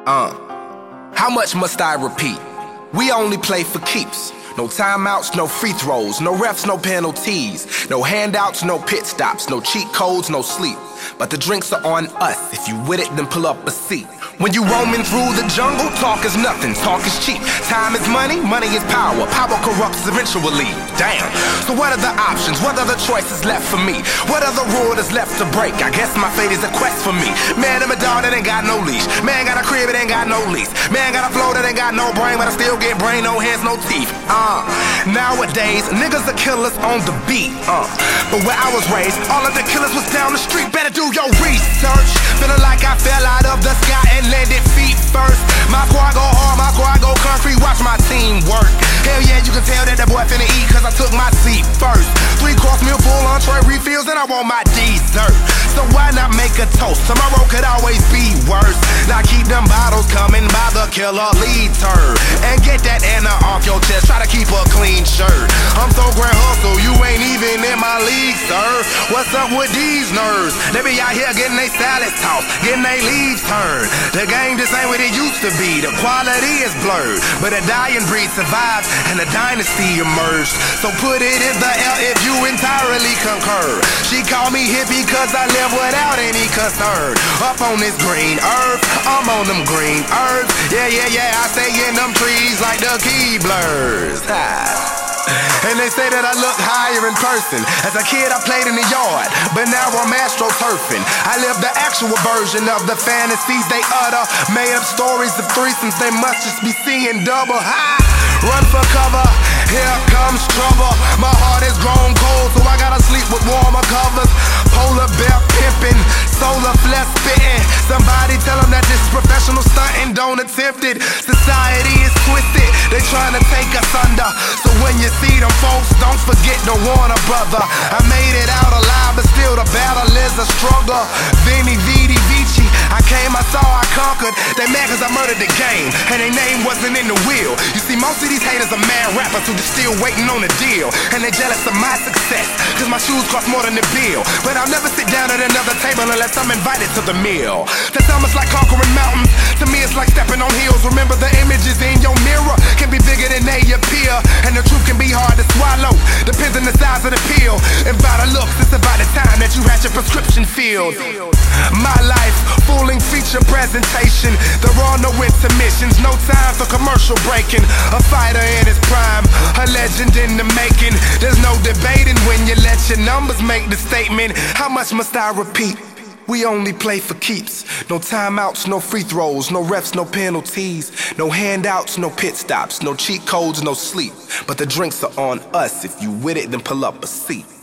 How much must I repeat? We only play for keeps. No timeouts, no free throws, no refs, no penalties, no handouts, no pit stops, no cheat codes, no sleep. But the drinks are on us. If you with it, then pull up a seat. When you roaming through the jungle, talk is nothing, talk is cheap. Time is money, money is power. Power corrupts eventually. Damn. So what are the options? What are the choices left for me? What other rule is left to break? I guess my fate is a quest for me. Man, I'm a dog that ain't got no leash. Man got a crib, it ain't got no lease. Man got a flow that ain't got no brain, but I still get brain, no hands, no teeth. Nowadays, niggas are killers on the beat. But where I was raised, all of the killers was down the street. Better do your research. Feeling like I fell out of the sky and landed feet first. My squad go hard, my squad go concrete. Watch my team work. Hell yeah, you can tell that boy finna eat, cause I took my seat first. 3-course meal, full entree refills, and I want my dessert. So why not make a toast? Tomorrow could always be worse. Now keep them bottles coming by the killer lead turd. And get that Anna off your chest, try to keep a clean shirt. I'm so grand hustle, you ain't even in my league, sir. What's up with these nerds? They be out here getting they salads tossed, getting they leaves turned. The game just ain't what it used to be, the quality is blurred. But a dying breed survived and a dynasty emerged. So put it in the L if you entirely concur. She called me hippie cause I live without any concern. Up on this green earth, I'm on them green herbs. Yeah, I stay in them trees like the key blurs. And they say that I look higher in person. As a kid I played in the yard, but now I'm astroturfing. I live the actual version of the fantasies they utter. Made up stories of threesomes, they must just be seeing double. Run for cover, here comes trouble. My heart is grown cold, so I gotta sleep with warmer covers. Polar bear pimping, solar flesh spitting. Somebody tell them that this is professional stunting, don't attempt it. Society is twisted, they trying to take us under. So when you see them folks, don't forget to warn a brother. I made it out alive, but still the battle is a struggle. Veni, Vidi, Vici, I came, I saw, I conquered. They mad cause I murdered the game, and their name wasn't in the wheel. You see, most of these haters are mad rappers who just still waiting on a deal. And they jealous of my success, cause my shoes cost more than the bill. But I'll never sit down at another table unless I'm invited to the meal. That's almost like conquering mountains. To me it's like stepping on hills. Remember the images in your mirror can be bigger than they appear. And the truth can be hard to swallow, depends on the size of the pill. And by the looks, it's about the time that you had your prescription filled. My life, fooling feature presentation. There are no intermissions, no time for commercial breaking. A fighter in his prime, a legend in the making. There's no debating when you let your numbers make the statement. How much must I repeat? We only play for keeps. No timeouts, no free throws, no refs, no penalties, no handouts, no pit stops, no cheat codes, no sleep. But the drinks are on us. If you with it, then pull up a seat.